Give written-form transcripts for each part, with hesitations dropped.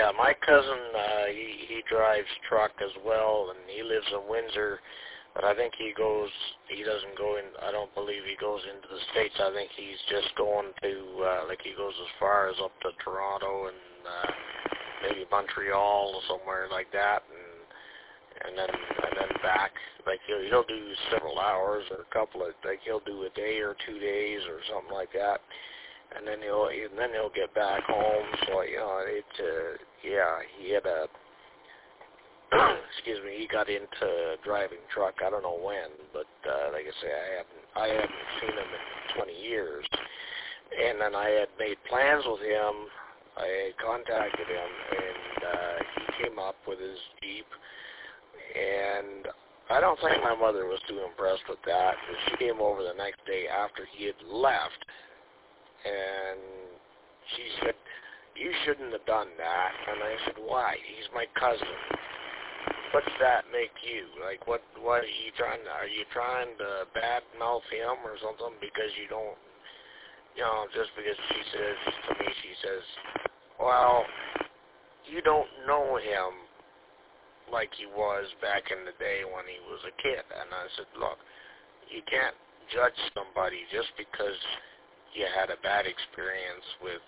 Yeah, my cousin, he drives truck as well, and he lives in Windsor, but I think he doesn't go in, I don't believe he goes into the States. I think he's just going to, like he goes as far as up to Toronto and maybe Montreal or somewhere like that, and then back. Like he'll do several hours or a couple of, like he'll do a day or 2 days or something like that. And then he'll get back home. So he had a excuse me, he got into driving truck. I don't know when, but like I say, I haven't seen him in 20 years. And then I had made plans with him. I had contacted him, and he came up with his Jeep. And I don't think my mother was too impressed with that. She came over the next day after he had left. And she said, "You shouldn't have done that." And I said, "Why? He's my cousin. What's that make you? Like, what are you trying to badmouth him or something because you don't, just because she says, well, you don't know him like he was back in the day when he was a kid." And I said, "Look, you can't judge somebody just because you had a bad experience with,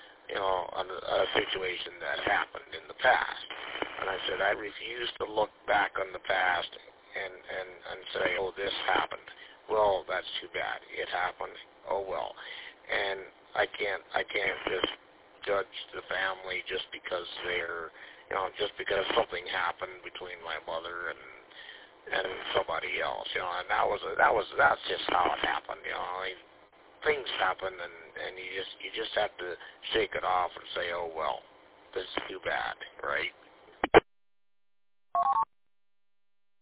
a situation that happened in the past." And I said, "I refuse to look back on the past and say, oh, this happened. Well, that's too bad. It happened. Oh, well." And I can't just judge the family just because just because something happened between my mother and somebody else, and that's just how it happened, things happen, and you just have to shake it off and say, oh, well, this is too bad, right?